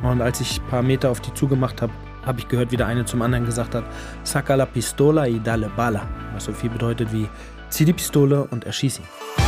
Und als ich ein paar Meter auf die zugemacht habe, habe ich gehört, wie der eine zum anderen gesagt hat, Saca la pistola y dale bala. Was so viel bedeutet wie, zieh die Pistole und erschieß ihn.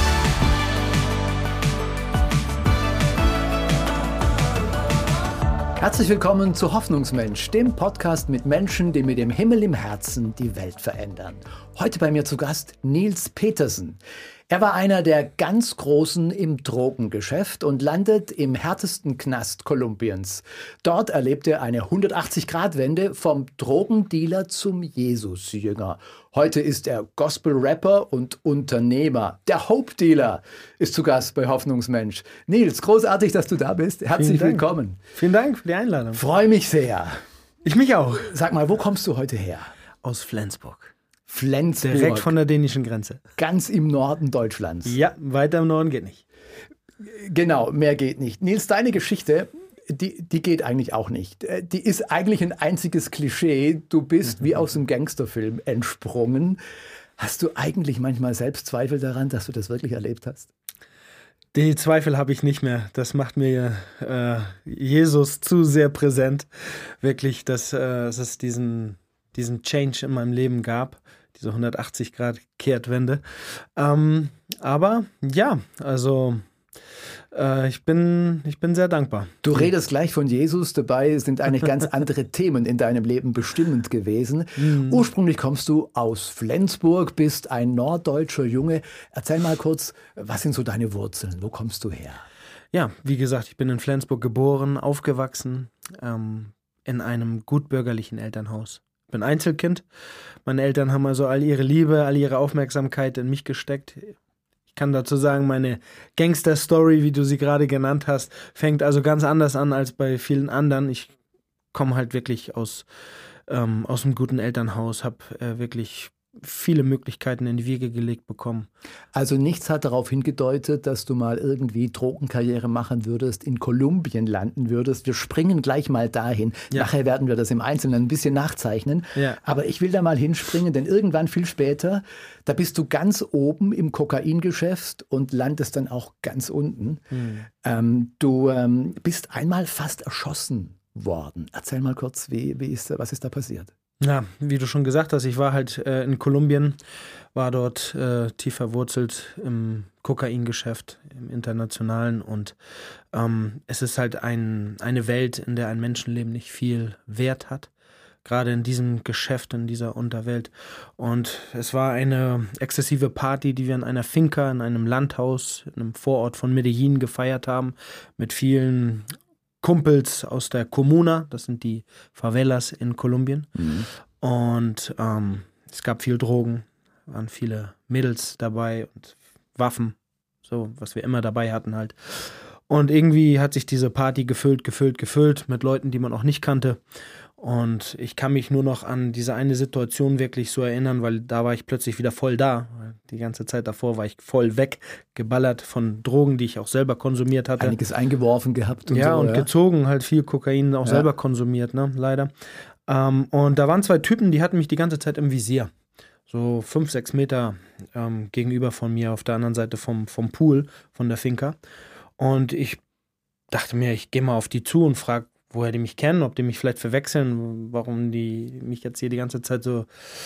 Herzlich willkommen zu Hoffnungsmensch, dem Podcast mit Menschen, die mit dem Himmel im Herzen die Welt verändern. Heute bei mir zu Gast Niels Petersen. Er war einer der ganz Großen im Drogengeschäft und landet im härtesten Knast Kolumbiens. Dort erlebt er eine 180-Grad-Wende vom Drogendealer zum Jesusjünger. Heute ist er Gospel-Rapper und Unternehmer. Der Hope-Dealer ist zu Gast bei Hoffnungsmensch. Niels, großartig, dass du da bist. Herzlich willkommen. Vielen Dank für die Einladung. Freue mich sehr. Ich mich auch. Sag mal, wo kommst du heute her? Aus Flensburg. Flensburg. Direkt von der dänischen Grenze. Ganz im Norden Deutschlands. Ja, weiter im Norden geht nicht. Genau, mehr geht nicht. Niels, deine Geschichte, die geht eigentlich auch nicht. Die ist eigentlich ein einziges Klischee. Du bist wie aus einem Gangsterfilm entsprungen. Hast du eigentlich manchmal selbst Zweifel daran, dass du das wirklich erlebt hast? Die Zweifel habe ich nicht mehr. Das macht mir Jesus zu sehr präsent. Wirklich, dass es diesen Change in meinem Leben gab. Diese 180-Grad-Kehrtwende. Aber ja, also ich bin sehr dankbar. Du redest gleich von Jesus, dabei sind eigentlich ganz andere Themen in deinem Leben bestimmend gewesen. Ursprünglich kommst du aus Flensburg, bist ein norddeutscher Junge. Erzähl mal kurz, was sind so deine Wurzeln? Wo kommst du her? Ja, wie gesagt, ich bin in Flensburg geboren, aufgewachsen, in einem gutbürgerlichen Elternhaus. Ich bin Einzelkind. Meine Eltern haben also all ihre Liebe, all ihre Aufmerksamkeit in mich gesteckt. Ich kann dazu sagen, meine Gangster-Story, wie du sie gerade genannt hast, fängt also ganz anders an als bei vielen anderen. Ich komme halt wirklich aus einem guten Elternhaus, habe wirklich viele Möglichkeiten in die Wiege gelegt bekommen. Also nichts hat darauf hingedeutet, dass du mal irgendwie Drogenkarriere machen würdest, in Kolumbien landen würdest. Wir springen gleich mal dahin. Ja. Nachher werden wir das im Einzelnen ein bisschen nachzeichnen. Ja. Aber ich will da mal hinspringen, denn irgendwann viel später, da bist du ganz oben im Kokaingeschäft und landest dann auch ganz unten. Du bist einmal fast erschossen worden. Erzähl mal kurz, was ist da passiert? Ja, wie du schon gesagt hast, ich war halt in Kolumbien, war dort tief verwurzelt im Kokaingeschäft, im Internationalen und es ist halt eine Welt, in der ein Menschenleben nicht viel Wert hat, gerade in diesem Geschäft, in dieser Unterwelt. Und es war eine exzessive Party, die wir in einer Finca, in einem Landhaus, in einem Vorort von Medellin gefeiert haben, mit vielen Kumpels aus der Comuna, das sind die Favelas in Kolumbien. Und es gab viel Drogen, waren viele Mädels dabei und Waffen, so was wir immer dabei hatten halt. Und irgendwie hat sich diese Party gefüllt mit Leuten, die man auch nicht kannte. Und ich kann mich nur noch an diese eine Situation wirklich so erinnern, weil da war ich plötzlich wieder voll da. Die ganze Zeit davor war ich voll weggeballert von Drogen, die ich auch selber konsumiert hatte. Einiges eingeworfen gehabt und ja, so. Und gezogen, halt viel Kokain auch selber konsumiert, ne, leider. Und da waren zwei Typen, die hatten mich die ganze Zeit im Visier. So 5, 6 Meter gegenüber von mir auf der anderen Seite vom Pool, von der Finca. Und ich dachte mir, ich gehe mal auf die zu und frage, woher die mich kennen, ob die mich vielleicht verwechseln, warum die mich jetzt hier die ganze Zeit so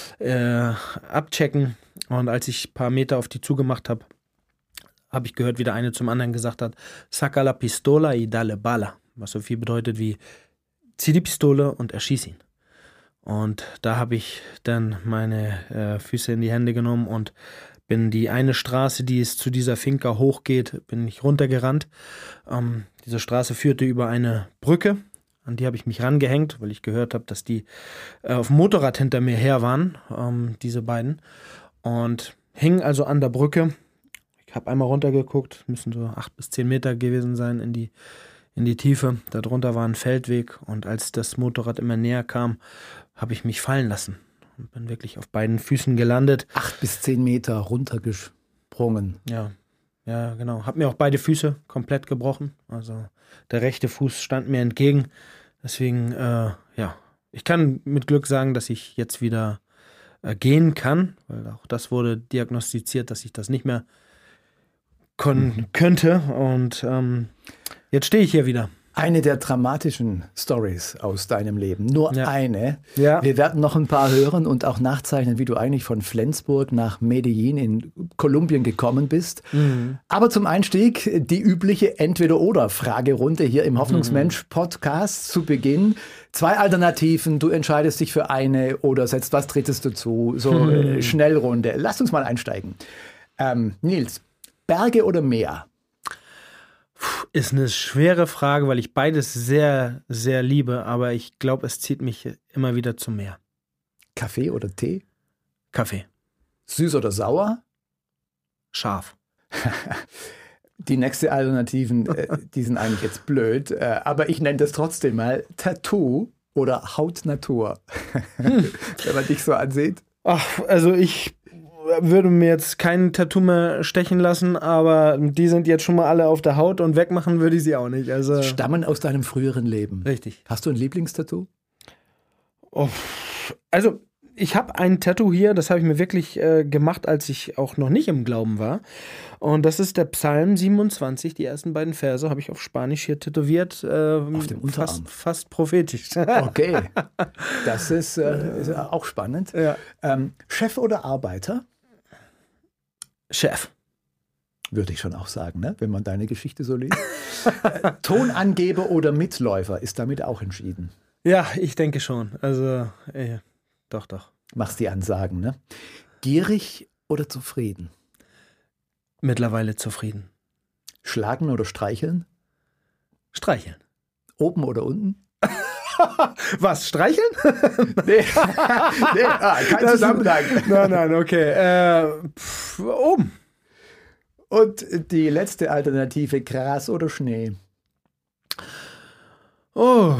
abchecken. Und als ich ein paar Meter auf die zugemacht habe, habe ich gehört, wie der eine zum anderen gesagt hat, Saca la pistola y dale bala. Was so viel bedeutet wie, zieh die Pistole und erschieß ihn. Und da habe ich dann meine Füße in die Hände genommen und bin die eine Straße, die es zu dieser Finca hochgeht, bin ich runtergerannt. Diese Straße führte über eine Brücke, an die habe ich mich rangehängt, weil ich gehört habe, dass die auf dem Motorrad hinter mir her waren, diese beiden. Und hing also an der Brücke. Ich habe einmal runtergeguckt, müssen so 8 bis 10 Meter gewesen sein in die Tiefe. Darunter war ein Feldweg und als das Motorrad immer näher kam, habe ich mich fallen lassen und bin wirklich auf beiden Füßen gelandet. 8 bis 10 Meter runtergesprungen. Ja, genau. Habe mir auch beide Füße komplett gebrochen. Also der rechte Fuß stand mir entgegen. Deswegen, ich kann mit Glück sagen, dass ich jetzt wieder gehen kann, weil auch das wurde diagnostiziert, dass ich das nicht mehr könnte. Und jetzt stehe ich hier wieder. Eine der dramatischen Stories aus deinem Leben. Nur eine. Ja. Wir werden noch ein paar hören und auch nachzeichnen, wie du eigentlich von Flensburg nach Medellin in Kolumbien gekommen bist. Aber zum Einstieg die übliche Entweder-oder-Fragerunde hier im Hoffnungsmensch-Podcast zu Beginn. 2 Alternativen, du entscheidest dich für eine oder setzt was Drittes dazu. So Schnellrunde. Lass uns mal einsteigen. Nils, Berge oder Meer? Ist eine schwere Frage, weil ich beides sehr, sehr liebe, aber ich glaube, es zieht mich immer wieder zum Meer. Kaffee oder Tee? Kaffee. Süß oder sauer? Scharf. Die nächste Alternativen, die sind eigentlich jetzt blöd, aber ich nenne das trotzdem mal Tattoo oder Hautnatur, wenn man dich so ansieht. Ach, also ich würde mir jetzt kein Tattoo mehr stechen lassen, aber die sind jetzt schon mal alle auf der Haut und wegmachen würde ich sie auch nicht. Also Stammen aus deinem früheren Leben. Richtig. Hast du ein Lieblingstattoo? Oh, also ich habe ein Tattoo hier, das habe ich mir wirklich gemacht, als ich auch noch nicht im Glauben war. Und das ist der Psalm 27, die ersten beiden Verse habe ich auf Spanisch hier tätowiert. Auf dem Unterarm. Fast prophetisch. Okay, das ist auch spannend. Ja. Chef oder Arbeiter? Chef. Würde ich schon auch sagen, ne? Wenn man deine Geschichte so liest. Tonangeber oder Mitläufer ist damit auch entschieden. Ja, ich denke schon. Also, doch. Machst die Ansagen, ne? Gierig oder zufrieden? Mittlerweile zufrieden. Schlagen oder streicheln? Streicheln. Oben oder unten? Was, streicheln? Nee, kein Zusammenhang. Nein, okay. Oben. Und die letzte Alternative, Gras oder Schnee? Oh,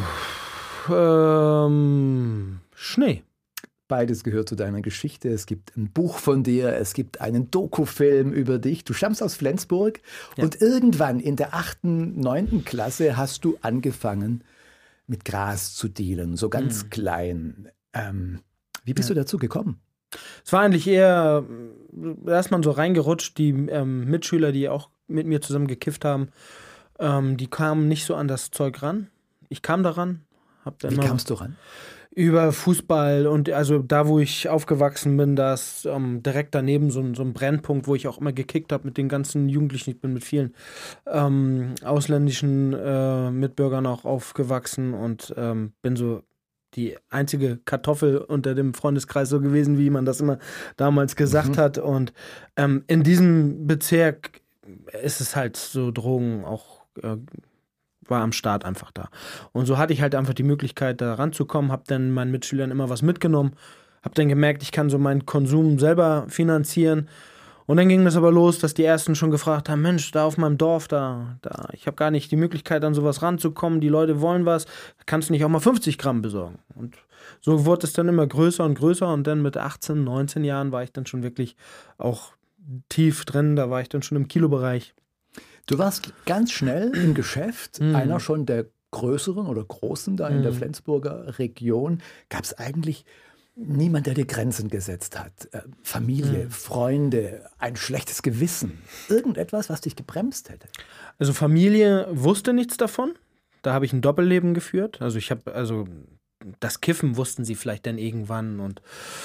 Schnee. Beides gehört zu deiner Geschichte. Es gibt ein Buch von dir, es gibt einen Dokufilm über dich. Du stammst aus Flensburg und irgendwann in der 8., 9. Klasse hast du angefangen, mit Gras zu dealen, so ganz klein. Wie bist du dazu gekommen? Es war eigentlich eher erstmal so reingerutscht. Die Mitschüler, die auch mit mir zusammen gekifft haben, die kamen nicht so an das Zeug ran. Ich kam daran. Wie kamst du ran? Über Fußball und also da, wo ich aufgewachsen bin, da ist direkt daneben so ein Brennpunkt, wo ich auch immer gekickt habe mit den ganzen Jugendlichen. Ich bin mit vielen ausländischen Mitbürgern auch aufgewachsen und bin so die einzige Kartoffel unter dem Freundeskreis so gewesen, wie man das immer damals gesagt hat. Und in diesem Bezirk ist es halt so, Drogen auch war am Start einfach da. Und so hatte ich halt einfach die Möglichkeit, da ranzukommen, habe dann meinen Mitschülern immer was mitgenommen, habe dann gemerkt, ich kann so meinen Konsum selber finanzieren. Und dann ging das aber los, dass die Ersten schon gefragt haben, Mensch, da auf meinem Dorf, da, ich habe gar nicht die Möglichkeit, an sowas ranzukommen, die Leute wollen was, kannst du nicht auch mal 50 Gramm besorgen? Und so wurde es dann immer größer und größer und dann mit 18, 19 Jahren war ich dann schon wirklich auch tief drin, da war ich dann schon im Kilobereich. Du warst ganz schnell im Geschäft, einer schon der größeren oder großen da in der Flensburger Region. Gab es eigentlich niemand, der dir Grenzen gesetzt hat? Familie, Freunde, ein schlechtes Gewissen? Irgendetwas, was dich gebremst hätte? Also Familie wusste nichts davon. Da habe ich ein Doppelleben geführt. Also das Kiffen wussten sie vielleicht dann irgendwann und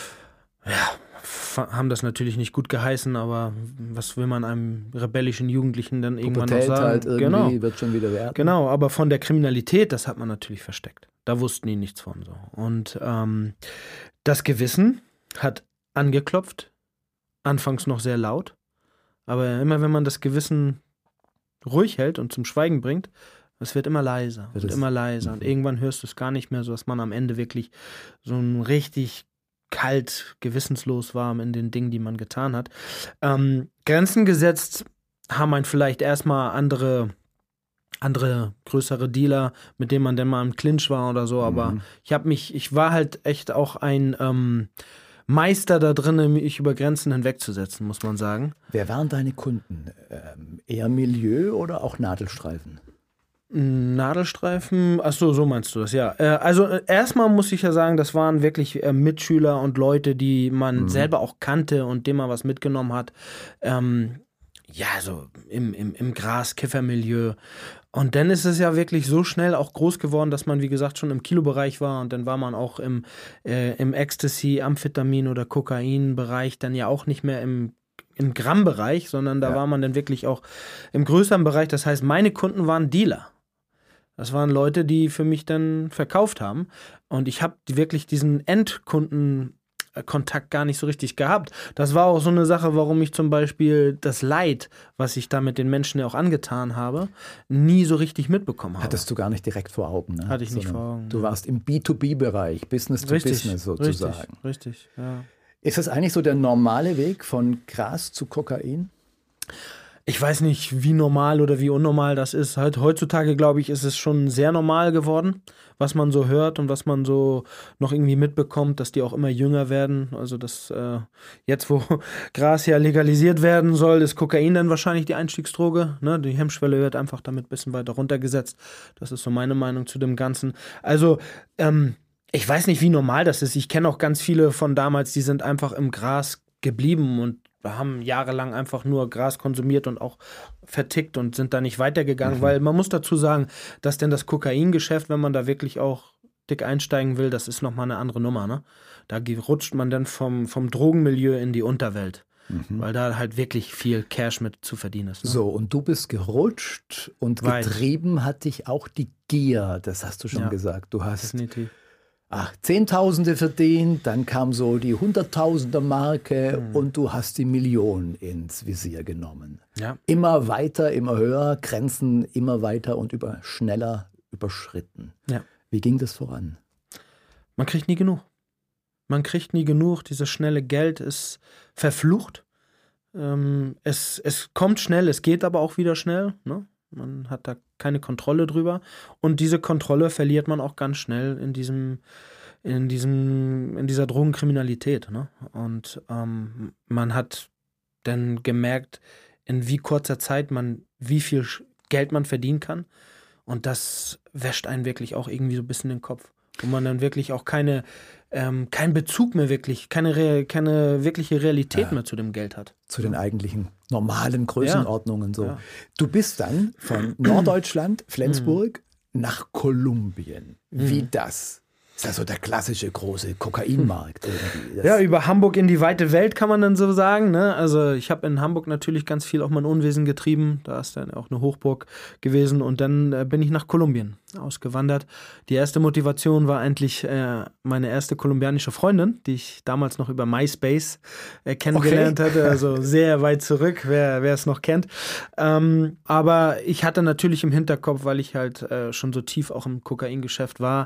haben das natürlich nicht gut geheißen, aber was will man einem rebellischen Jugendlichen dann irgendwann noch sagen? Halt irgendwie wird schon wieder werden. Genau, aber von der Kriminalität, das hat man natürlich versteckt. Da wussten die nichts von so. Und das Gewissen hat angeklopft, anfangs noch sehr laut, aber immer wenn man das Gewissen ruhig hält und zum Schweigen bringt, es wird immer leiser und immer leiser. Und irgendwann hörst du es gar nicht mehr, so dass man am Ende wirklich so ein richtig kalt, gewissenslos war in den Dingen, die man getan hat. Grenzen gesetzt haben einen vielleicht erstmal andere größere Dealer, mit denen man dann mal im Clinch war oder so, aber ich war halt echt auch ein Meister da drin, mich über Grenzen hinwegzusetzen, muss man sagen. Wer waren deine Kunden? Eher Milieu oder auch Nadelstreifen? Nadelstreifen, achso, so meinst du das, ja. Also erstmal muss ich ja sagen, das waren wirklich Mitschüler und Leute, die man selber auch kannte und denen man was mitgenommen hat. So im Gras-Kiffermilieu. Und dann ist es ja wirklich so schnell auch groß geworden, dass man, wie gesagt, schon im Kilobereich war und dann war man auch im Ecstasy, Amphetamin oder Kokain-Bereich dann ja auch nicht mehr im Gramm-Bereich, sondern da war man dann wirklich auch im größeren Bereich. Das heißt, meine Kunden waren Dealer. Das waren Leute, die für mich dann verkauft haben. Und ich habe wirklich diesen Endkundenkontakt gar nicht so richtig gehabt. Das war auch so eine Sache, warum ich zum Beispiel das Leid, was ich da mit den Menschen ja auch angetan habe, nie so richtig mitbekommen habe. Hattest du gar nicht direkt vor Augen, ne? Hatte ich nicht vor Augen. Du warst im B2B-Bereich, Business to Business sozusagen. Richtig, ja. Ist das eigentlich so der normale Weg von Gras zu Kokain? Ich weiß nicht, wie normal oder wie unnormal das ist. Halt heutzutage, glaube ich, ist es schon sehr normal geworden, was man so hört und was man so noch irgendwie mitbekommt, dass die auch immer jünger werden. Also dass jetzt, wo Gras ja legalisiert werden soll, ist Kokain dann wahrscheinlich die Einstiegsdroge. Ne? Die Hemmschwelle wird einfach damit ein bisschen weiter runtergesetzt. Das ist so meine Meinung zu dem Ganzen. Also ich weiß nicht, wie normal das ist. Ich kenne auch ganz viele von damals, die sind einfach im Gras geblieben und haben jahrelang einfach nur Gras konsumiert und auch vertickt und sind da nicht weitergegangen, weil man muss dazu sagen, dass denn das Kokaingeschäft, wenn man da wirklich auch dick einsteigen will, das ist nochmal eine andere Nummer, ne? Da rutscht man dann vom Drogenmilieu in die Unterwelt, weil da halt wirklich viel Cash mit zu verdienen ist. Ne? So, und du bist gerutscht und getrieben hat dich auch die Gier, das hast du schon gesagt. Du hast definitiv Zehntausende verdient, dann kam so die Hunderttausender-Marke und du hast die Million ins Visier genommen. Ja. Immer weiter, immer höher, Grenzen immer weiter und schneller überschritten. Ja. Wie ging das voran? Man kriegt nie genug. Man kriegt nie genug. Dieses schnelle Geld ist verflucht. Es kommt schnell, es geht aber auch wieder schnell, ne? Man hat da keine Kontrolle drüber und diese Kontrolle verliert man auch ganz schnell in dieser Drogenkriminalität. Ne? Und man hat dann gemerkt, in wie kurzer Zeit wie viel Geld man verdienen kann und das wäscht einen wirklich auch irgendwie so ein bisschen den Kopf, wo man dann wirklich auch keinen Bezug mehr wirklich, keine wirkliche Realität mehr zu dem Geld hat. Zu den eigentlichen normalen Größenordnungen. So. Ja. Du bist dann von Norddeutschland, Flensburg, nach Kolumbien. Wie das? Ist ja so der klassische große Kokainmarkt irgendwie. Ja, über Hamburg in die weite Welt kann man dann so sagen. Ne? Also ich habe in Hamburg natürlich ganz viel auch mein Unwesen getrieben. Da ist dann auch eine Hochburg gewesen. Und dann bin ich nach Kolumbien ausgewandert. Die erste Motivation war eigentlich meine erste kolumbianische Freundin, die ich damals noch über MySpace kennengelernt hatte. Also sehr weit zurück, wer es noch kennt. Aber ich hatte natürlich im Hinterkopf, weil ich halt schon so tief auch im Kokaingeschäft war,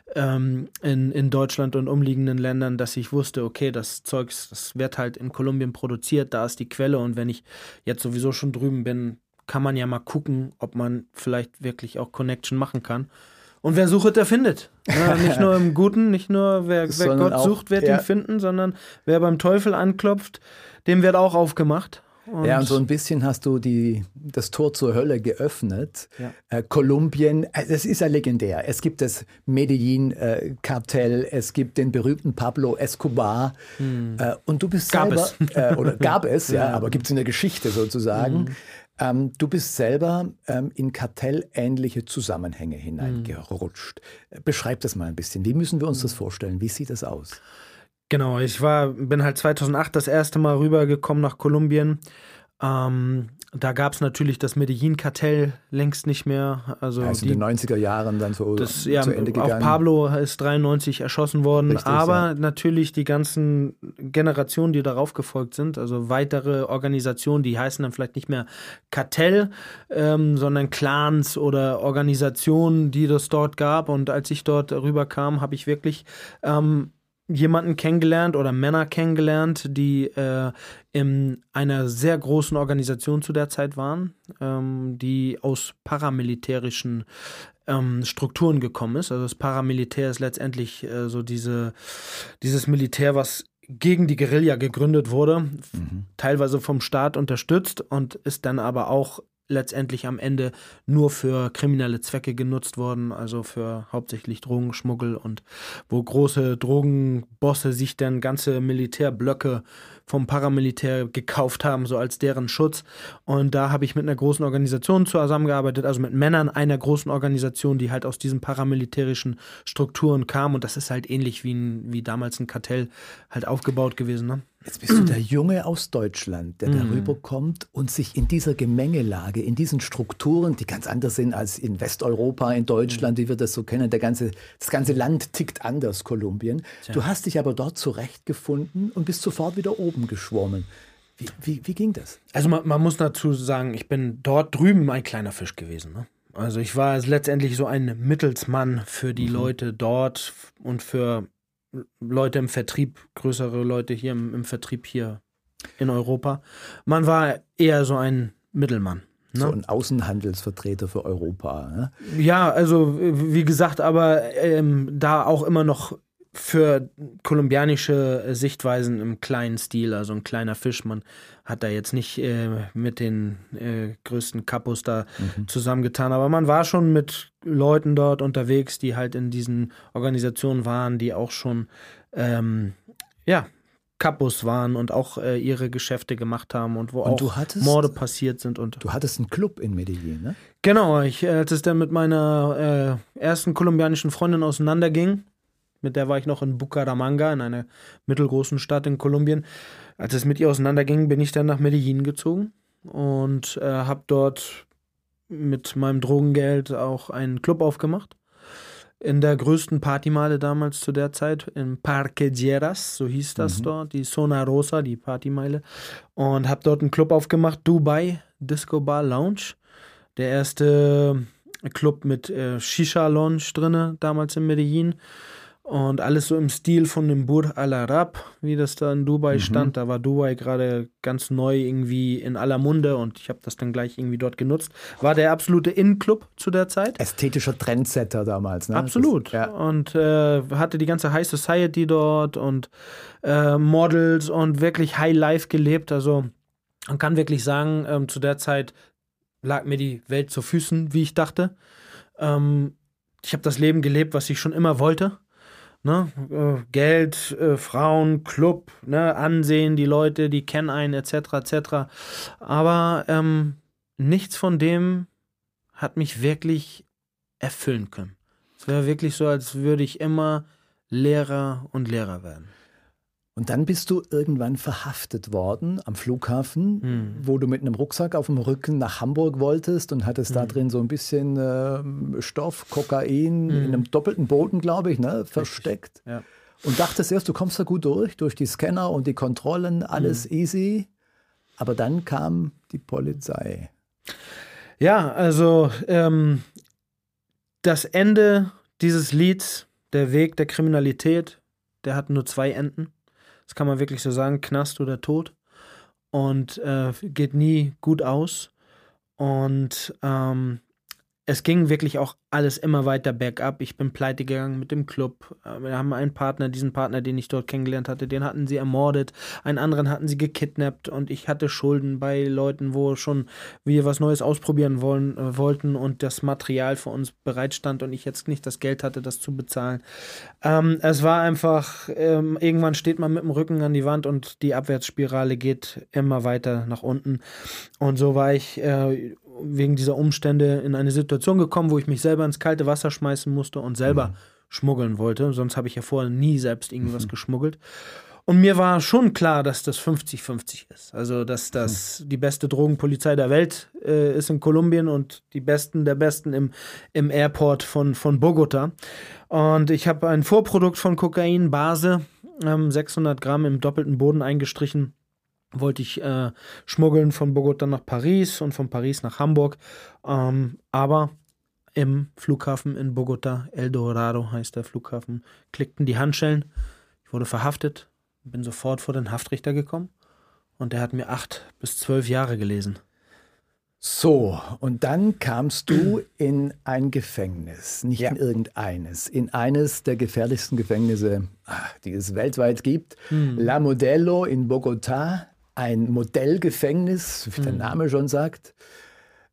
in Deutschland und umliegenden Ländern, dass ich wusste, okay, das Zeugs, das wird halt in Kolumbien produziert, da ist die Quelle und wenn ich jetzt sowieso schon drüben bin, kann man ja mal gucken, ob man vielleicht wirklich auch Connection machen kann. Und wer sucht, der findet. Ja, nicht nur im Guten, nicht nur wer Gott auch sucht, wird ihn finden, sondern wer beim Teufel anklopft, dem wird auch aufgemacht. Und so ein bisschen hast du das Tor zur Hölle geöffnet. Ja. Kolumbien, das ist ja legendär. Es gibt das Medellin-Kartell, es gibt den berühmten Pablo Escobar. Und du bist gab es, aber gibt es in der Geschichte sozusagen. Du bist selber in kartellähnliche Zusammenhänge hineingerutscht. Beschreib das mal ein bisschen. Wie müssen wir uns das vorstellen? Wie sieht das aus? Genau, bin halt 2008 das erste Mal rübergekommen nach Kolumbien. Da gab es natürlich das Medellin-Kartell längst nicht mehr. Also in den 90er Jahren dann so zu Ende gegangen. Auch Pablo ist 93 erschossen worden. Richtig, aber natürlich die ganzen Generationen, die darauf gefolgt sind, also weitere Organisationen, die heißen dann vielleicht nicht mehr Kartell, sondern Clans oder Organisationen, die es dort gab. Und als ich dort rüberkam, habe ich wirklich jemanden kennengelernt oder Männer kennengelernt, die in einer sehr großen Organisation zu der Zeit waren, die aus paramilitärischen Strukturen gekommen ist. Also das Paramilitär ist letztendlich so dieses Militär, was gegen die Guerilla gegründet wurde, teilweise vom Staat unterstützt und ist dann aber auch letztendlich am Ende nur für kriminelle Zwecke genutzt worden, also für hauptsächlich Drogenschmuggel und wo große Drogenbosse sich dann ganze Militärblöcke vom Paramilitär gekauft haben, so als deren Schutz. Und da habe ich mit einer großen Organisation zusammengearbeitet, also mit Männern einer großen Organisation, die halt aus diesen paramilitärischen Strukturen kam. Und das ist halt ähnlich wie damals ein Kartell halt aufgebaut gewesen, ne? Jetzt bist du der Junge aus Deutschland, der darüber kommt und sich in dieser Gemengelage, in diesen Strukturen, die ganz anders sind als in Westeuropa, in Deutschland, wie wir das so kennen. Das ganze Land tickt anders, Kolumbien. Ja. Du hast dich aber dort zurechtgefunden und bist sofort wieder oben geschwommen. Wie ging das? Also man muss dazu sagen, ich bin dort drüben ein kleiner Fisch gewesen, ne? Also ich war letztendlich so ein Mittelsmann für die Leute dort und für Leute im Vertrieb, größere Leute hier im Vertrieb hier in Europa. Man war eher so ein Mittelmann. Ne? So ein Außenhandelsvertreter für Europa. Ne? Ja, also wie gesagt, aber da auch immer noch für kolumbianische Sichtweisen im kleinen Stil, also ein kleiner Fisch. Man hat da jetzt nicht mit den größten Kapos da zusammengetan, aber man war schon mit Leuten dort unterwegs, die halt in diesen Organisationen waren, die auch schon Kapos waren und auch ihre Geschäfte gemacht haben und wo auch Morde passiert sind. Und du hattest einen Club in Medellin, ne? Genau, als es dann mit meiner ersten kolumbianischen Freundin auseinanderging, mit der war ich noch in Bucaramanga, in einer mittelgroßen Stadt in Kolumbien. Als es mit ihr auseinanderging, bin ich dann nach Medellin gezogen und habe dort mit meinem Drogengeld auch einen Club aufgemacht. In der größten Partymeile damals zu der Zeit, in Parque Lleras, so hieß das dort, die Zona Rosa, die Partymeile. Und habe dort einen Club aufgemacht, Dubai Disco Bar Lounge. Der erste Club mit Shisha-Lounge drinne, damals in Medellin. Und alles so im Stil von dem Burj Al Arab, wie das da in Dubai stand. Da war Dubai gerade ganz neu irgendwie in aller Munde und ich habe das dann gleich irgendwie dort genutzt. War der absolute In-Club zu der Zeit. Ästhetischer Trendsetter damals, ne? Absolut. Das, ja. Und hatte die ganze High Society dort und Models und wirklich High Life gelebt. Also man kann wirklich sagen, zu der Zeit lag mir die Welt zu Füßen, wie ich dachte. Ich habe das Leben gelebt, was ich schon immer wollte. Ne? Geld, Frauen, Club, ne? Ansehen, die Leute, die kennen einen, etc., etc. Aber nichts von dem hat mich wirklich erfüllen können. Es wäre wirklich so, als würde ich immer Lehrer und Lehrer werden. Und dann bist du irgendwann verhaftet worden am Flughafen, wo du mit einem Rucksack auf dem Rücken nach Hamburg wolltest und hattest da drin so ein bisschen Stoff, Kokain in einem doppelten Boden, glaube ich, ne, versteckt. Ja. Und dachtest erst, du kommst da gut durch die Scanner und die Kontrollen, alles easy. Aber dann kam die Polizei. Ja, also das Ende dieses Lieds, der Weg der Kriminalität, der hat nur 2 Enden. Das kann man wirklich so sagen, Knast oder Tod. Und geht nie gut aus. Und es ging wirklich auch alles immer weiter bergab. Ich bin pleite gegangen mit dem Club. Wir haben einen Partner, diesen Partner, den ich dort kennengelernt hatte, den hatten sie ermordet. Einen anderen hatten sie gekidnappt und ich hatte Schulden bei Leuten, wo schon wir was Neues ausprobieren wollten und das Material für uns bereitstand und ich jetzt nicht das Geld hatte, das zu bezahlen. Es war einfach, irgendwann steht man mit dem Rücken an die Wand und die Abwärtsspirale geht immer weiter nach unten. Und so war ich wegen dieser Umstände in eine Situation gekommen, wo ich mich selber ins kalte Wasser schmeißen musste und selber schmuggeln wollte. Sonst habe ich ja vorher nie selbst irgendwas geschmuggelt. Und mir war schon klar, dass das 50-50 ist. Also, dass das die beste Drogenpolizei der Welt ist in Kolumbien und die Besten der Besten im Airport von Bogota. Und ich habe ein Vorprodukt von Kokain, Base, 600 Gramm im doppelten Boden eingestrichen. Wollte ich schmuggeln von Bogota nach Paris und von Paris nach Hamburg. Aber im Flughafen in Bogota, El Dorado heißt der Flughafen, klickten die Handschellen. Ich wurde verhaftet, bin sofort vor den Haftrichter gekommen und der hat mir 8 bis 12 Jahre gelesen. So, und dann kamst du in ein Gefängnis, nicht in irgendeines, in eines der gefährlichsten Gefängnisse, die es weltweit gibt, La Modelo in Bogotá. Ein Modellgefängnis, wie der Name schon sagt.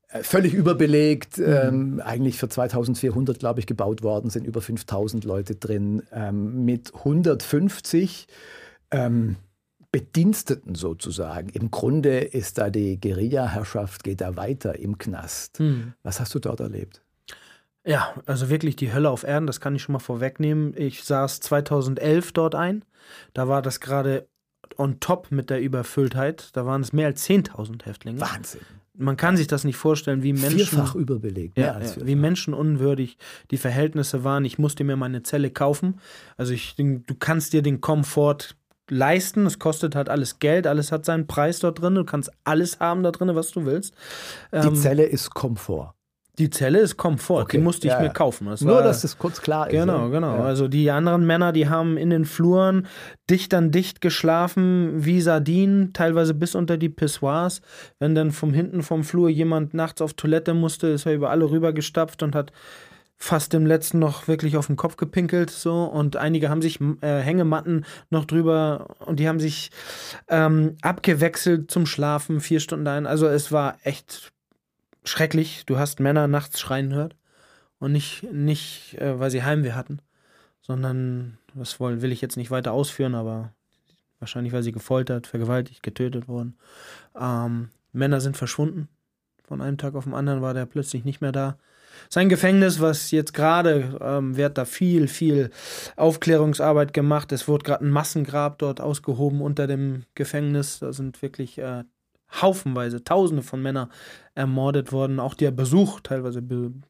völlig überbelegt, eigentlich für 2400, glaube ich, gebaut worden, sind über 5000 Leute drin, mit 150 Bediensteten sozusagen. Im Grunde ist da die Guerilla-Herrschaft, geht da weiter im Knast. Was hast du dort erlebt? Ja, also wirklich die Hölle auf Erden, das kann ich schon mal vorwegnehmen. Ich saß 2011 dort ein. Da war das gerade on top mit der Überfülltheit. Da waren es mehr als 10.000 Häftlinge. Wahnsinn. Man kann sich das nicht vorstellen, wie Menschen... Vierfach überbelegt. Wie menschenunwürdig die Verhältnisse waren. Ich musste mir meine Zelle kaufen. Also du kannst dir den Komfort leisten. Es kostet halt alles Geld. Alles hat seinen Preis dort drin. Du kannst alles haben da drin, was du willst. Die Zelle ist Komfort. Die Zelle ist Komfort, okay. Die musste ich mir kaufen. Nur, dass das kurz klar ist. Genau. Ja. Also die anderen Männer, die haben in den Fluren dicht an dicht geschlafen, wie Sardinen, teilweise bis unter die Pissoirs. Wenn dann von hinten vom Flur jemand nachts auf Toilette musste, ist er über alle rübergestapft und hat fast dem letzten noch wirklich auf den Kopf gepinkelt. So. Und einige haben sich Hängematten noch drüber und die haben sich abgewechselt zum Schlafen, 4 Stunden dahin. Also es war echt schrecklich. Du hast Männer nachts schreien gehört und nicht weil sie Heimweh hatten, sondern, das will ich jetzt nicht weiter ausführen, aber wahrscheinlich, weil sie gefoltert, vergewaltigt, getötet wurden. Männer sind verschwunden. Von einem Tag auf den anderen war der plötzlich nicht mehr da. Sein Gefängnis, was jetzt gerade, wird da viel Aufklärungsarbeit gemacht. Es wurde gerade ein Massengrab dort ausgehoben unter dem Gefängnis. Da sind wirklich haufenweise, Tausende von Männern ermordet worden. Auch der Besuch teilweise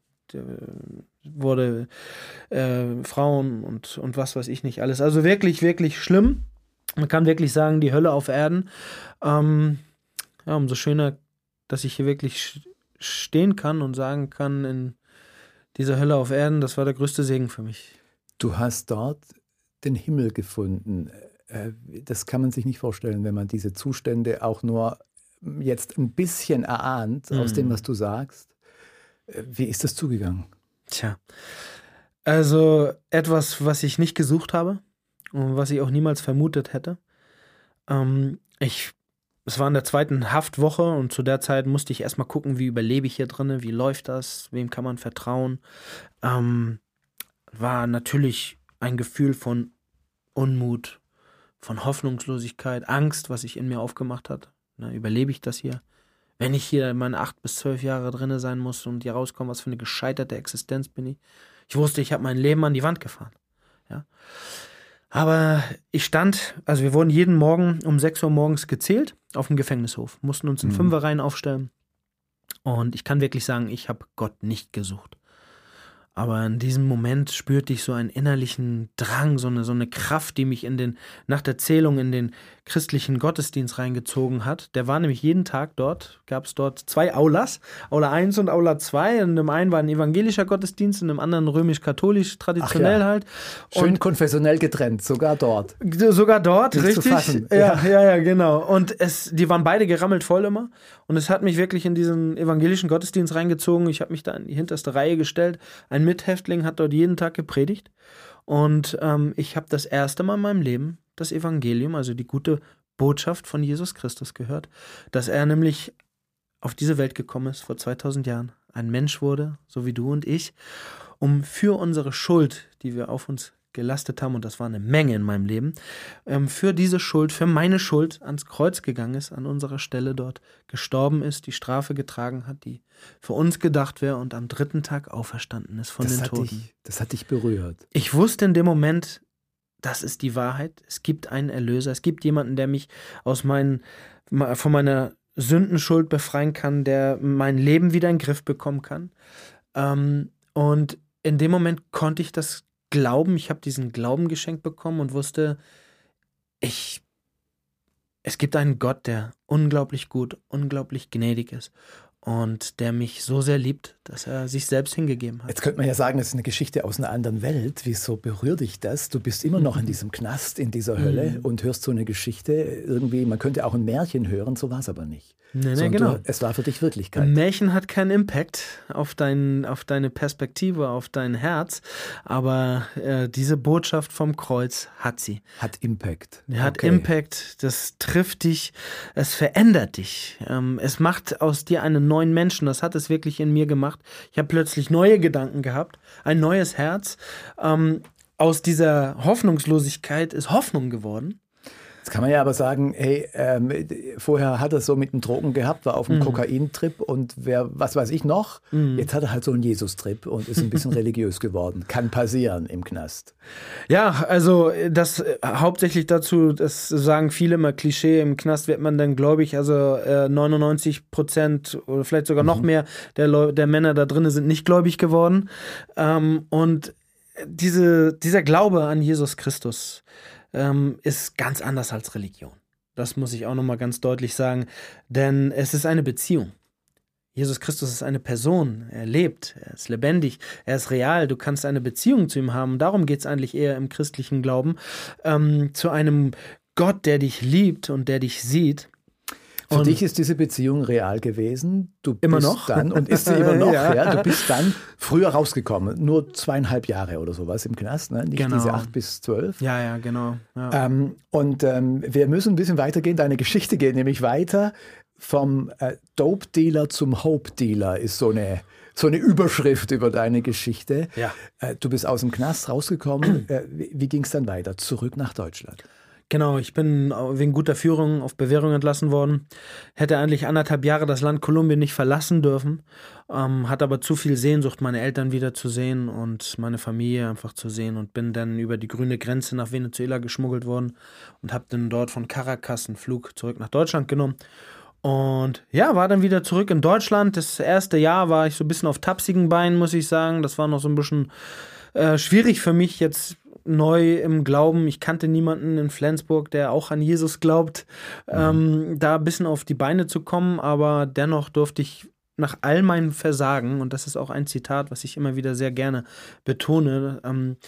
wurde Frauen und was weiß ich nicht alles. Also wirklich schlimm. Man kann wirklich sagen, die Hölle auf Erden. Umso schöner, dass ich hier wirklich stehen kann und sagen kann, in dieser Hölle auf Erden, das war der größte Segen für mich. Du hast dort den Himmel gefunden. Das kann man sich nicht vorstellen, wenn man diese Zustände auch nur jetzt ein bisschen erahnt aus dem, was du sagst. Wie ist das zugegangen? Tja, also etwas, was ich nicht gesucht habe und was ich auch niemals vermutet hätte. Es war in der 2. Haftwoche und zu der Zeit musste ich erstmal gucken, wie überlebe ich hier drin, wie läuft das, wem kann man vertrauen. War natürlich ein Gefühl von Unmut, von Hoffnungslosigkeit, Angst, was sich in mir aufgemacht hat. Überlebe ich das hier? Wenn ich hier meine 8 bis 12 Jahre drin sein muss und hier rauskomme, was für eine gescheiterte Existenz bin ich. Ich wusste, ich habe mein Leben an die Wand gefahren. Ja. Aber wir wurden jeden Morgen um 6 Uhr morgens gezählt auf dem Gefängnishof, mussten uns in Fünferreihen aufstellen. Und ich kann wirklich sagen, ich habe Gott nicht gesucht. Aber in diesem Moment spürte ich so einen innerlichen Drang, so eine Kraft, die mich nach der Zählung in den christlichen Gottesdienst reingezogen hat. Der war nämlich jeden Tag dort, gab es dort 2 Aulas, Aula 1 und Aula 2. In dem einen war ein evangelischer Gottesdienst, in dem anderen römisch-katholisch, traditionell halt. Schön konfessionell getrennt, sogar dort. Sogar dort, Nicht richtig. Zu fassen. Ja, genau. Und die waren beide gerammelt voll immer. Und es hat mich wirklich in diesen evangelischen Gottesdienst reingezogen. Ich habe mich da in die hinterste Reihe gestellt. Ein Mithäftling hat dort jeden Tag gepredigt. Und ich habe das erste Mal in meinem Leben das Evangelium, also die gute Botschaft von Jesus Christus gehört, dass er nämlich auf diese Welt gekommen ist vor 2000 Jahren, ein Mensch wurde, so wie du und ich, um für unsere Schuld, die wir auf uns gelastet haben, und das war eine Menge in meinem Leben, für diese Schuld, für meine Schuld ans Kreuz gegangen ist, an unserer Stelle dort gestorben ist, die Strafe getragen hat, die für uns gedacht wäre und am 3. Tag auferstanden ist von den Toten. Das hat dich berührt. Ich wusste in dem Moment, das ist die Wahrheit. Es gibt einen Erlöser. Es gibt jemanden, der mich von meiner Sündenschuld befreien kann, der mein Leben wieder in den Griff bekommen kann. Und in dem Moment konnte ich das glauben. Ich habe diesen Glauben geschenkt bekommen und wusste, es gibt einen Gott, der unglaublich gut, unglaublich gnädig ist. Und der mich so sehr liebt, dass er sich selbst hingegeben hat. Jetzt könnte man ja sagen, das ist eine Geschichte aus einer anderen Welt. Wieso berührt dich das? Du bist immer noch in diesem Knast, in dieser Hölle und hörst so eine Geschichte. Irgendwie, man könnte auch ein Märchen hören, so war es aber nicht. Nee, genau. Es war für dich Wirklichkeit. Ein Märchen hat keinen Impact auf deine Perspektive, auf dein Herz, aber diese Botschaft vom Kreuz hat sie. Hat Impact. Hat Impact, das trifft dich, es verändert dich. Es macht aus dir einen neuen Menschen. Das hat es wirklich in mir gemacht. Ich habe plötzlich neue Gedanken gehabt, ein neues Herz. Aus dieser Hoffnungslosigkeit ist Hoffnung geworden. Jetzt kann man ja aber sagen, hey, vorher hat er es so mit dem Drogen gehabt, war auf einem Kokain-Trip und was weiß ich noch, jetzt hat er halt so einen Jesus-Trip und ist ein bisschen religiös geworden. Kann passieren im Knast. Ja, also das hauptsächlich dazu, das sagen viele immer Klischee, im Knast wird man dann gläubig, also 99% oder vielleicht sogar noch mehr der Männer da drinnen sind nicht gläubig geworden. Und dieser Glaube an Jesus Christus ist ganz anders als Religion. Das muss ich auch nochmal ganz deutlich sagen, denn es ist eine Beziehung. Jesus Christus ist eine Person, er lebt, er ist lebendig, er ist real, du kannst eine Beziehung zu ihm haben. Darum geht es eigentlich eher im christlichen Glauben, zu einem Gott, der dich liebt und der dich sieht. Für dich ist diese Beziehung real gewesen. Du bist immer noch dann, und ist sie immer noch, ja. Du bist dann früher rausgekommen, nur 2,5 Jahre oder sowas im Knast, ne? Nicht genau. diese 8 bis 12. Ja, genau. Ja. Wir müssen ein bisschen weitergehen, deine Geschichte geht nämlich weiter. Vom Dope-Dealer zum Hope-Dealer ist so eine Überschrift über deine Geschichte. Ja. Du bist aus dem Knast rausgekommen. Wie ging es dann weiter? Zurück nach Deutschland? Genau, ich bin wegen guter Führung auf Bewährung entlassen worden. Hätte eigentlich 1,5 Jahre das Land Kolumbien nicht verlassen dürfen, hatte aber zu viel Sehnsucht, meine Eltern wiederzusehen und meine Familie einfach zu sehen und bin dann über die grüne Grenze nach Venezuela geschmuggelt worden und habe dann dort von Caracas einen Flug zurück nach Deutschland genommen. Und ja, war dann wieder zurück in Deutschland. Das erste Jahr war ich so ein bisschen auf tapsigen Beinen, muss ich sagen. Das war noch so ein bisschen schwierig für mich jetzt neu im Glauben. Ich kannte niemanden in Flensburg, der auch an Jesus glaubt, da ein bisschen auf die Beine zu kommen. Aber dennoch durfte ich nach all meinen Versagen, und das ist auch ein Zitat, was ich immer wieder sehr gerne betone,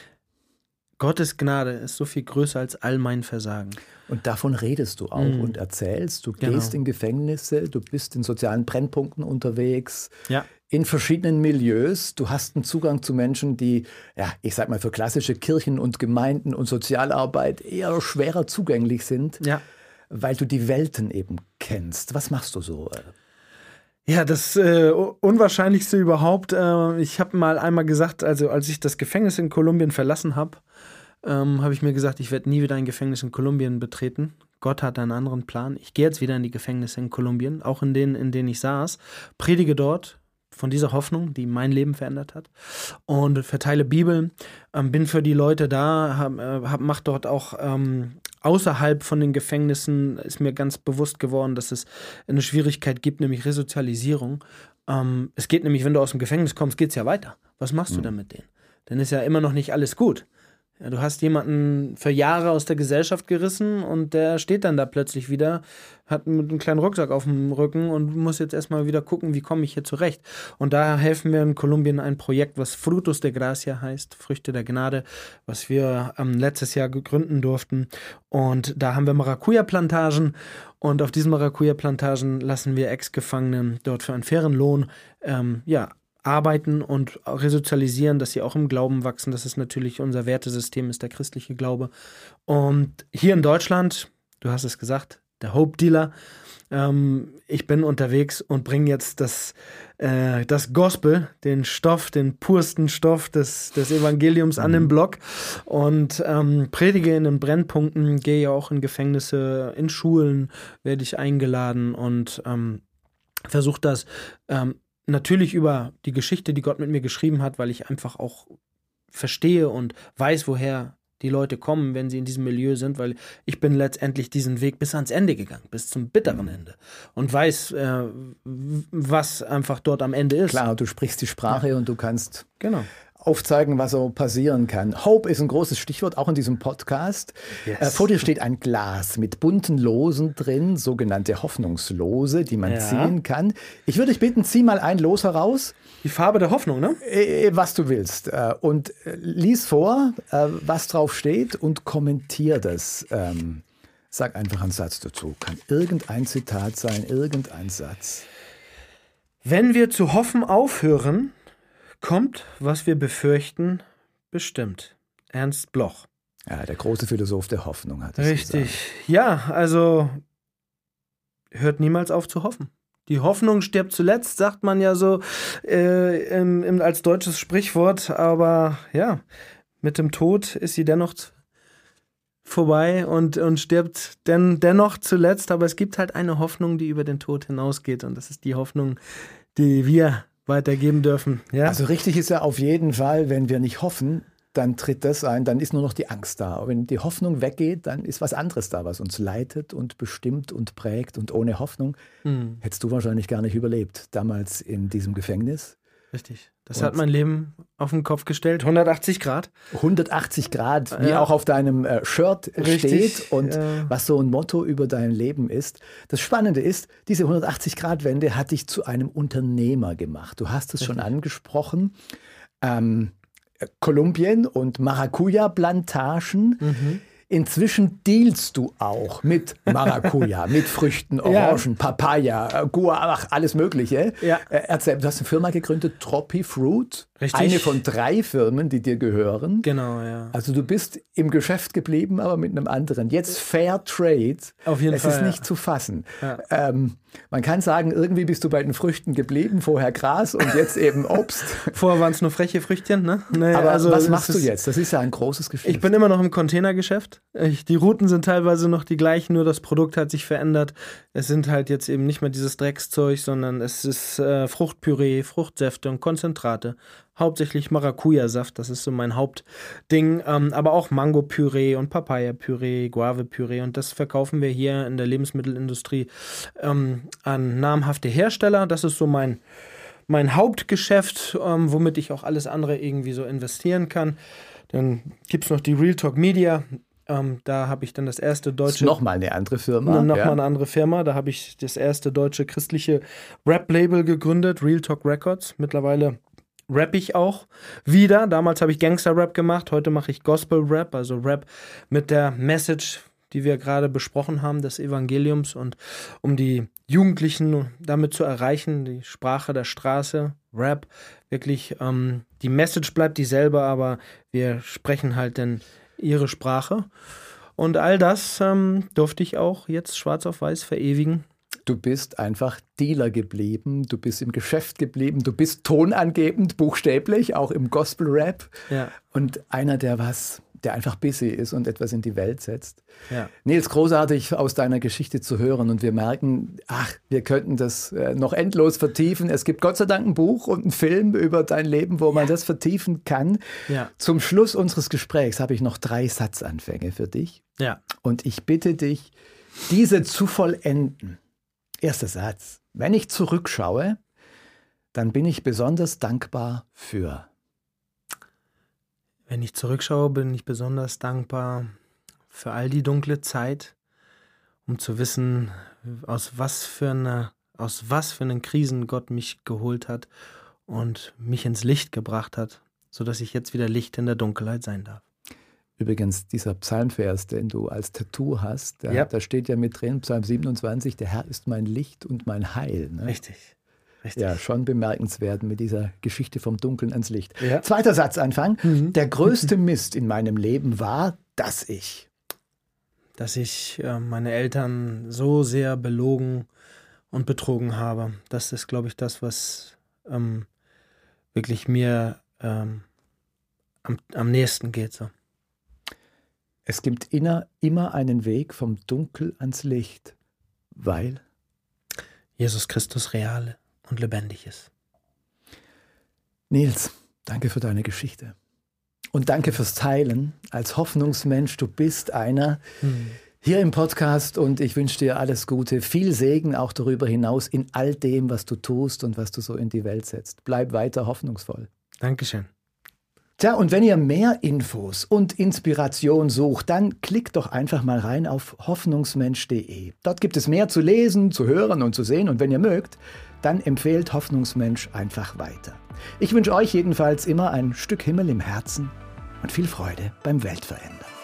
Gottes Gnade ist so viel größer als all mein Versagen. Und davon redest du auch und erzählst. Du gehst in Gefängnisse, du bist in sozialen Brennpunkten unterwegs, in verschiedenen Milieus. Du hast einen Zugang zu Menschen, die, ja, ich sag mal, für klassische Kirchen und Gemeinden und Sozialarbeit eher schwerer zugänglich sind, weil du die Welten eben kennst. Was machst du so? Ja, das Unwahrscheinlichste überhaupt. Ich habe mal einmal gesagt, also als ich das Gefängnis in Kolumbien verlassen habe, habe ich mir gesagt, ich werde nie wieder ein Gefängnis in Kolumbien betreten. Gott hat einen anderen Plan. Ich gehe jetzt wieder in die Gefängnisse in Kolumbien, auch in denen ich saß, predige dort von dieser Hoffnung, die mein Leben verändert hat, und verteile Bibeln, bin für die Leute da, mach dort auch außerhalb von den Gefängnissen, ist mir ganz bewusst geworden, dass es eine Schwierigkeit gibt, nämlich Resozialisierung. Es geht nämlich, wenn du aus dem Gefängnis kommst, geht es ja weiter. Was machst du dann mit denen? Dann ist ja immer noch nicht alles gut. Ja, du hast jemanden für Jahre aus der Gesellschaft gerissen und der steht dann da plötzlich wieder, hat mit einem kleinen Rucksack auf dem Rücken und muss jetzt erstmal wieder gucken, wie komme ich hier zurecht. Und da helfen wir in Kolumbien ein Projekt, was Frutos de Gracia heißt, Früchte der Gnade, was wir letztes Jahr gründen durften. Und da haben wir Maracuja-Plantagen und auf diesen Maracuja-Plantagen lassen wir Ex-Gefangene dort für einen fairen Lohn arbeiten und resozialisieren, dass sie auch im Glauben wachsen. Das ist natürlich unser Wertesystem, ist der christliche Glaube. Und hier in Deutschland, du hast es gesagt, der Hope Dealer, ich bin unterwegs und bringe jetzt das Gospel, den Stoff, den pursten Stoff des Evangeliums an den Block und predige in den Brennpunkten, gehe ja auch in Gefängnisse, in Schulen werde ich eingeladen und versuche das natürlich über die Geschichte, die Gott mit mir geschrieben hat, weil ich einfach auch verstehe und weiß, woher die Leute kommen, wenn sie in diesem Milieu sind, weil ich bin letztendlich diesen Weg bis ans Ende gegangen, bis zum bitteren Ende und weiß, was einfach dort am Ende ist. Klar, du sprichst die Sprache und du kannst aufzeigen, was so passieren kann. Hope ist ein großes Stichwort, auch in diesem Podcast. Yes. Vor dir steht ein Glas mit bunten Losen drin, sogenannte Hoffnungslose, die man ziehen kann. Ich würde dich bitten, zieh mal ein Los heraus. Die Farbe der Hoffnung, ne? Was du willst. Und lies vor, was drauf steht und kommentier das. Sag einfach einen Satz dazu. Kann irgendein Zitat sein, irgendein Satz. Wenn wir zu hoffen aufhören, kommt, was wir befürchten, bestimmt. Ernst Bloch. Ja, der große Philosoph der Hoffnung hat es Richtig. gesagt. Ja, also hört niemals auf zu hoffen. Die Hoffnung stirbt zuletzt, sagt man ja so als deutsches Sprichwort. Aber ja, mit dem Tod ist sie dennoch vorbei und stirbt dennoch zuletzt. Aber es gibt halt eine Hoffnung, die über den Tod hinausgeht. Und das ist die Hoffnung, die wir weitergeben dürfen. Ja? Also richtig ist ja auf jeden Fall, wenn wir nicht hoffen, dann tritt das ein, dann ist nur noch die Angst da. Aber wenn die Hoffnung weggeht, dann ist was anderes da, was uns leitet und bestimmt und prägt. Und ohne Hoffnung hättest du wahrscheinlich gar nicht überlebt, damals in diesem Gefängnis. Richtig. Das hat mein Leben auf den Kopf gestellt. 180 Grad. 180 Grad, wie auch auf deinem Shirt steht und was so ein Motto über dein Leben ist. Das Spannende ist, diese 180-Grad-Wende hat dich zu einem Unternehmer gemacht. Du hast es schon angesprochen. Kolumbien und Maracuja-Plantagen. Inzwischen dealst du auch mit Maracuja, mit Früchten, Orangen, Papaya, Guava, alles Mögliche. Ja. Erzähl, du hast eine Firma gegründet, Tropi Fruit. Richtig. Eine von 3 Firmen, die dir gehören. Genau, ja. Also du bist im Geschäft geblieben, aber mit einem anderen. Jetzt Fair Trade. Auf jeden Fall. Es ist nicht zu fassen. Ja. Man kann sagen, irgendwie bist du bei den Früchten geblieben, vorher Gras und jetzt eben Obst. Vorher waren es nur freche Früchtchen, ne? Naja, aber also was machst du jetzt? Das ist ja ein großes Geschäft. Ich bin immer noch im Containergeschäft. Die Routen sind teilweise noch die gleichen, nur das Produkt hat sich verändert. Es sind halt jetzt eben nicht mehr dieses Dreckszeug, sondern es ist Fruchtpüree, Fruchtsäfte und Konzentrate. Hauptsächlich Maracuja-Saft, das ist so mein Hauptding, aber auch Mango-Püree und Papaya-Püree, Guave-Püree und das verkaufen wir hier in der Lebensmittelindustrie an namhafte Hersteller. Das ist so mein Hauptgeschäft, womit ich auch alles andere irgendwie so investieren kann. Dann gibt es noch die Real Talk Media. Da habe ich dann das erste deutsche... Das ist nochmal eine andere Firma. Nochmal eine andere Firma. Da habe ich das erste deutsche christliche Rap-Label gegründet, Real Talk Records. Mittlerweile rappe ich auch wieder. Damals habe ich Gangster-Rap gemacht, heute mache ich Gospel-Rap, also Rap mit der Message, die wir gerade besprochen haben, des Evangeliums und um die Jugendlichen damit zu erreichen, die Sprache der Straße, Rap, wirklich, die Message bleibt dieselbe, aber wir sprechen halt dann ihre Sprache und all das durfte ich auch jetzt schwarz auf weiß verewigen. Du bist einfach Dealer geblieben, du bist im Geschäft geblieben, du bist tonangebend, buchstäblich, auch im Gospel-Rap. Ja. Und einer, der einfach busy ist und etwas in die Welt setzt. Ja. Nils, großartig aus deiner Geschichte zu hören und wir merken, wir könnten das noch endlos vertiefen. Es gibt Gott sei Dank ein Buch und einen Film über dein Leben, wo man das vertiefen kann. Ja. Zum Schluss unseres Gesprächs habe ich noch 3 Satzanfänge für dich. Ja. Und ich bitte dich, diese zu vollenden. Erster Satz. Wenn ich zurückschaue, dann bin ich besonders dankbar für. Wenn ich zurückschaue, bin ich besonders dankbar für all die dunkle Zeit, um zu wissen, aus was für einen Krisen Gott mich geholt hat und mich ins Licht gebracht hat, sodass ich jetzt wieder Licht in der Dunkelheit sein darf. Übrigens, dieser Psalmvers, den du als Tattoo hast, da steht ja mit drin, Psalm 27, der Herr ist mein Licht und mein Heil. Ne? Richtig. Ja, schon bemerkenswert mit dieser Geschichte vom Dunkeln ans Licht. Ja. Zweiter Satzanfang. Der größte Mist in meinem Leben war, dass ich meine Eltern so sehr belogen und betrogen habe. Das ist, glaube ich, das, was wirklich mir am nächsten geht. So. Es gibt immer einen Weg vom Dunkel ans Licht, weil Jesus Christus real und lebendig ist. Nils, danke für deine Geschichte. Und danke fürs Teilen. Als Hoffnungsmensch, du bist einer hier im Podcast und ich wünsche dir alles Gute, viel Segen auch darüber hinaus in all dem, was du tust und was du so in die Welt setzt. Bleib weiter hoffnungsvoll. Dankeschön. Tja, und wenn ihr mehr Infos und Inspiration sucht, dann klickt doch einfach mal rein auf hoffnungsmensch.de. Dort gibt es mehr zu lesen, zu hören und zu sehen. Und wenn ihr mögt, dann empfehlt Hoffnungsmensch einfach weiter. Ich wünsche euch jedenfalls immer ein Stück Himmel im Herzen und viel Freude beim Weltverändern.